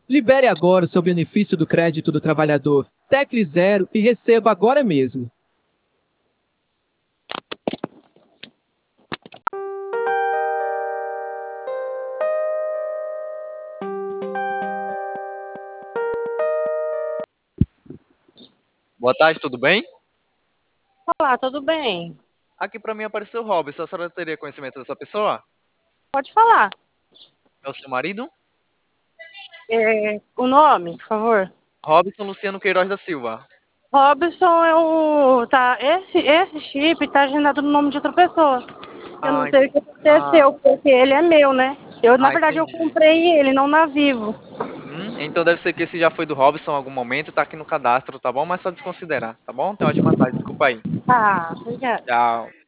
Libere agora o seu benefício do crédito do trabalhador. Tecle zero e receba agora mesmo. Boa tarde, tudo bem? Olá, tudo bem? Aqui pra mim apareceu o Robson. A senhora teria conhecimento dessa pessoa? Pode falar. É o seu marido? O nome, por favor? Robson Luciano Queiroz da Silva. Robson é o. Tá, esse chip tá agendado no nome de outra pessoa. Eu não Ah, sei o que ah, aconteceu, porque ele é meu, né? Na verdade, eu entendi. comprei ele, não na Vivo. Então deve ser que esse já foi do Robson em algum momento e tá aqui no cadastro, tá bom? Mas só desconsiderar, tá bom? Tem uma ótima tarde, desculpa aí. Tá, obrigada. Tchau.